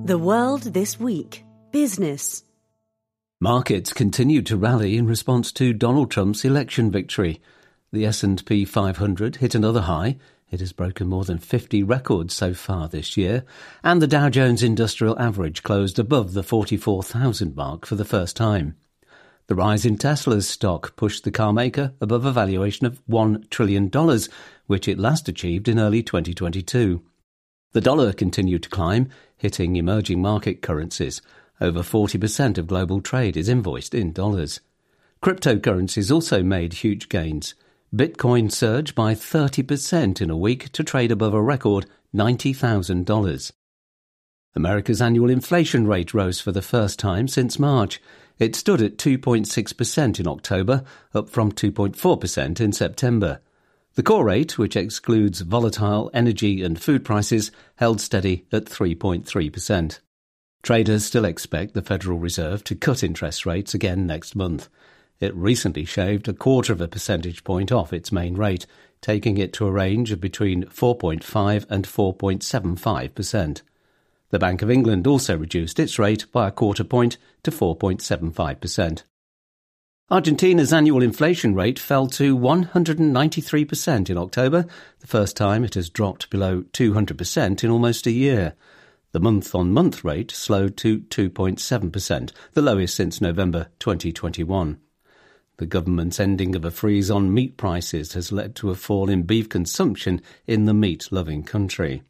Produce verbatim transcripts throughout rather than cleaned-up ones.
The World This Week. Business. Markets continued to rally in response to Donald Trump's election victory. The S and P five hundred hit another high. It has broken more than fifty records so far this year. And the Dow Jones Industrial Average closed above the forty-four thousand mark for the first time. The rise in Tesla's stock pushed the carmaker above a valuation of one trillion dollars, which it last achieved in early twenty twenty-two. The dollar continued to climb, hitting emerging market currencies. Over forty percent of global trade is invoiced in dollars. Cryptocurrencies also made huge gains. Bitcoin surged by thirty percent in a week to trade above a record ninety thousand dollars. America's annual inflation rate rose for the first time since March. It stood at two point six percent in October, up from two point four percent in September. The core rate, which excludes volatile energy and food prices, held steady at three point three percent. Traders still expect the Federal Reserve to cut interest rates again next month. It recently shaved a quarter of a percentage point off its main rate, taking it to a range of between four point five and four point seven five percent. The Bank of England also reduced its rate by a quarter point to four point seven five percent. Argentina's annual inflation rate fell to one hundred ninety-three percent in October, the first time it has dropped below two hundred percent in almost a year. The month-on-month rate slowed to two point seven percent, the lowest since November twenty twenty-one. The government's ending of a freeze on meat prices has led to a fall in beef consumption in the meat-loving country.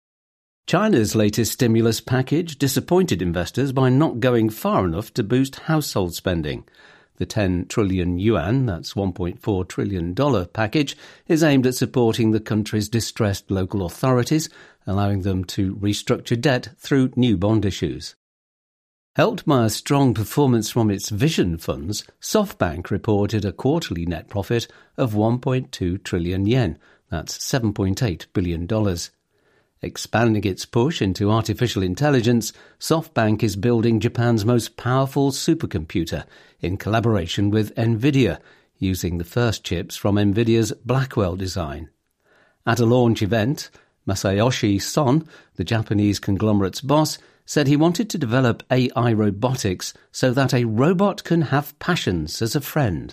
China's latest stimulus package disappointed investors by not going far enough to boost household spending. The ten trillion yuan, that's one point four trillion dollars package, is aimed at supporting the country's distressed local authorities, allowing them to restructure debt through new bond issues. Helped by a strong performance from its vision funds, SoftBank reported a quarterly net profit of one point two trillion yen, that's seven point eight billion dollars. Expanding its push into artificial intelligence, SoftBank is building Japan's most powerful supercomputer in collaboration with NVIDIA, using the first chips from NVIDIA's Blackwell design. At a launch event, Masayoshi Son, the Japanese conglomerate's boss, said he wanted to develop A I robotics so that a robot can have passions as a friend.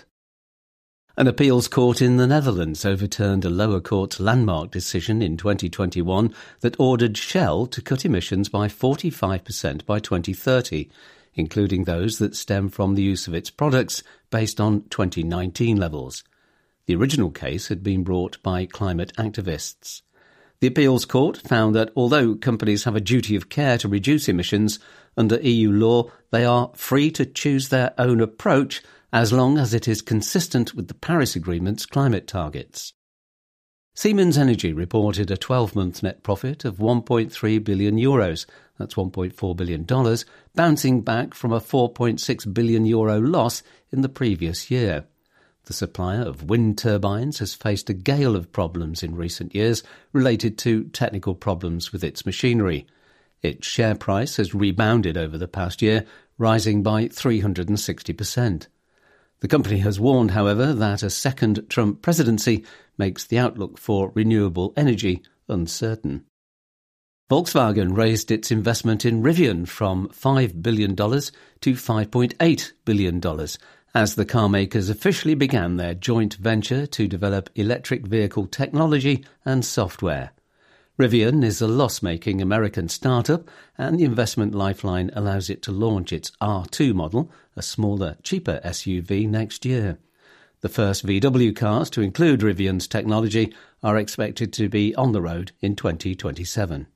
An appeals court in the Netherlands overturned a lower court's landmark decision in twenty twenty-one that ordered Shell to cut emissions by forty-five percent by twenty thirty, including those that stem from the use of its products based on twenty nineteen levels. The original case had been brought by climate activists. The appeals court found that although companies have a duty of care to reduce emissions, under E U law they are free to choose their own approach as long as it is consistent with the Paris Agreement's climate targets. Siemens Energy reported a twelve-month net profit of one point three billion euros, that's one point four billion dollars, bouncing back from a four point six billion euro loss in the previous year. The supplier of wind turbines has faced a gale of problems in recent years related to technical problems with its machinery. Its share price has rebounded over the past year, rising by three hundred sixty percent. The company has warned, however, that a second Trump presidency makes the outlook for renewable energy uncertain. Volkswagen raised its investment in Rivian from five billion dollars to five point eight billion dollars as the carmakers officially began their joint venture to develop electric vehicle technology and software. Rivian is a loss-making American startup, and the investment lifeline allows it to launch its R two model, a smaller, cheaper S U V, next year. The first V W cars to include Rivian's technology are expected to be on the road in twenty twenty-seven.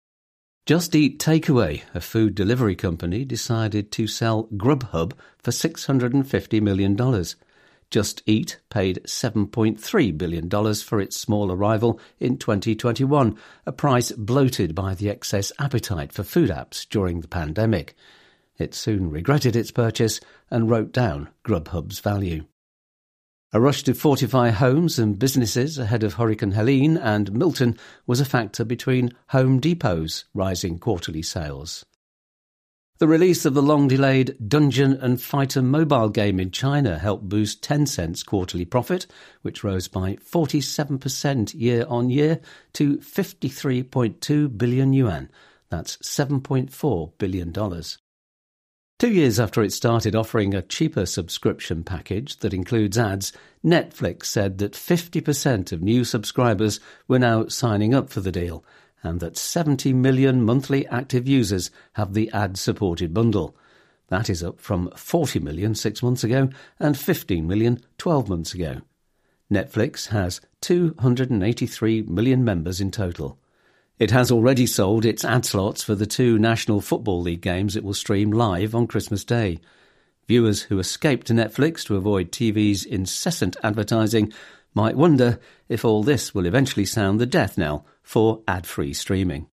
Just Eat Takeaway, a food delivery company, decided to sell Grubhub for six hundred fifty million dollars. Just Eat paid seven point three billion dollars for its small arrival in twenty twenty-one, a price bloated by the excess appetite for food apps during the pandemic. It soon regretted its purchase and wrote down Grubhub's value. A rush to fortify homes and businesses ahead of Hurricane Helene and Milton was a factor between Home Depot's rising quarterly sales. The release of the long-delayed Dungeon and Fighter mobile game in China helped boost Tencent's quarterly profit, which rose by forty-seven percent year-on-year to fifty-three point two billion yuan. That's seven point four billion dollars. Two years after it started offering a cheaper subscription package that includes ads, Netflix said that fifty percent of new subscribers were now signing up for the deal, and that seventy million monthly active users have the ad-supported bundle. That is up from forty million six months ago and fifteen million twelve months ago. Netflix has two hundred eighty-three million members in total. It has already sold its ad slots for the two National Football League games it will stream live on Christmas Day. Viewers who escape to Netflix to avoid T V's incessant advertising might wonder if all this will eventually sound the death knell for ad-free streaming.